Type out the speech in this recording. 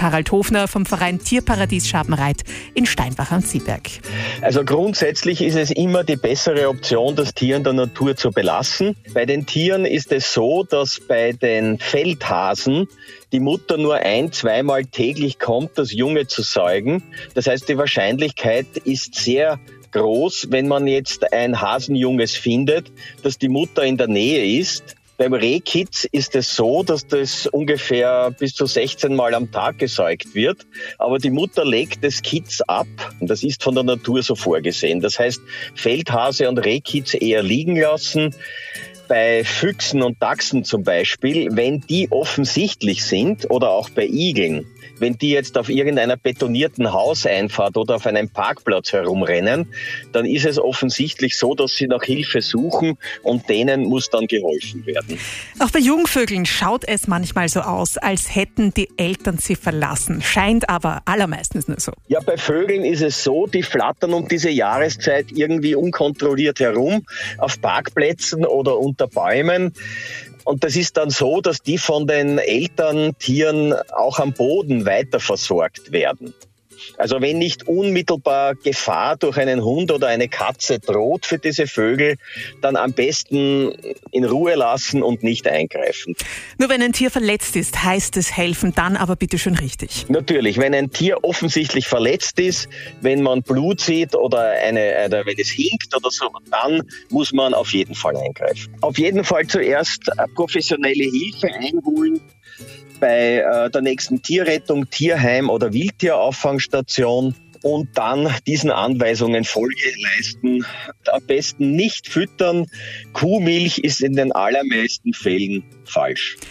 Harald Hofner vom Verein Tierparadies Schabenreit in Steinbach am Ziehberg. Also grundsätzlich ist es immer die bessere Option, das Tier in der Natur zu belassen. Bei den Tieren ist es so, dass bei den Feldhasen die Mutter nur 1-2 Mal täglich kommt, das Junge zu säugen. Das heißt, die Wahrscheinlichkeit ist sehr groß, wenn man jetzt ein Hasenjunges findet, dass die Mutter in der Nähe ist. Beim Rehkitz ist es so, dass das ungefähr bis zu 16 Mal am Tag gesäugt wird. Aber die Mutter legt das Kitz ab. Und das ist von der Natur so vorgesehen. Das heißt, Feldhase und Rehkitz eher liegen lassen. Bei Füchsen und Dachsen zum Beispiel, wenn die offensichtlich sind, oder auch bei Igeln, wenn die jetzt auf irgendeiner betonierten Hauseinfahrt oder auf einem Parkplatz herumrennen, dann ist es offensichtlich so, dass sie nach Hilfe suchen und denen muss dann geholfen werden. Auch bei Jungvögeln schaut es manchmal so aus, als hätten die Eltern sie verlassen. Scheint aber allermeistens nur so. Ja, bei Vögeln ist es so, die flattern um diese Jahreszeit irgendwie unkontrolliert herum, auf Parkplätzen oder unter Bäumen. Und das ist dann so, dass die von den Elterntieren auch am Boden weiter versorgt werden. Also wenn nicht unmittelbar Gefahr durch einen Hund oder eine Katze droht für diese Vögel, dann am besten in Ruhe lassen und nicht eingreifen. Nur wenn ein Tier verletzt ist, heißt es helfen, dann aber bitte schön richtig. Natürlich, wenn ein Tier offensichtlich verletzt ist, wenn man Blut sieht oder wenn es hinkt oder so, dann muss man auf jeden Fall eingreifen. Auf jeden Fall zuerst professionelle Hilfe einholen. Bei der nächsten Tierrettung, Tierheim oder Wildtierauffangstation und dann diesen Anweisungen Folge leisten. Am besten nicht füttern. Kuhmilch ist in den allermeisten Fällen falsch.